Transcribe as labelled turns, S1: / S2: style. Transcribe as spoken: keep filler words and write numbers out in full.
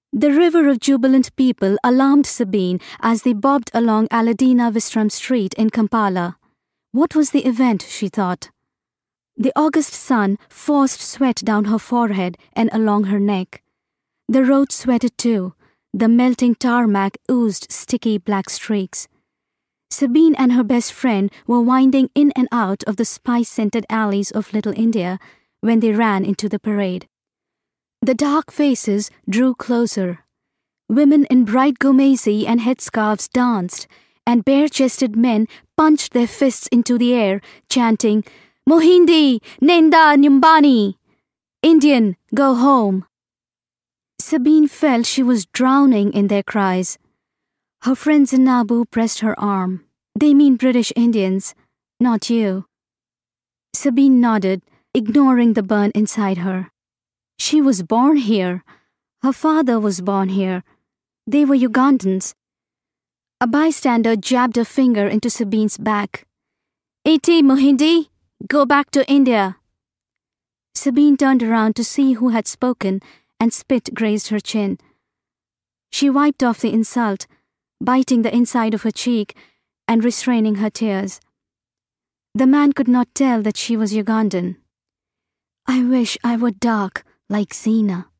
S1: The river of jubilant people alarmed Sabine as they bobbed along Aladina Vistram Street in Kampala. What was the event, she thought? The August sun forced sweat down her forehead and along her neck. The road sweated too. The melting tarmac oozed sticky black streaks. Sabine and her best friend were winding in and out of the spice-scented alleys of Little India when they ran into the parade. The dark faces drew closer. Women in bright gomesi and headscarves danced, and bare-chested men punched their fists into the air, chanting, "Mohindi, Nenda Nyumbani! Indian, go home!" Sabine felt she was drowning in their cries. Her friends in Nabu pressed her arm. "They mean British Indians, not you." Sabine nodded, ignoring the burn inside her. She was born here. Her father was born here. They were Ugandans. A bystander jabbed a finger into Sabine's back. "Iti Mohindi, go back to India." Sabine turned around to see who had spoken, and spit grazed her chin. She wiped off the insult, biting the inside of her cheek and restraining her tears. The man could not tell that she was Ugandan. "I wish I were dark like Zina."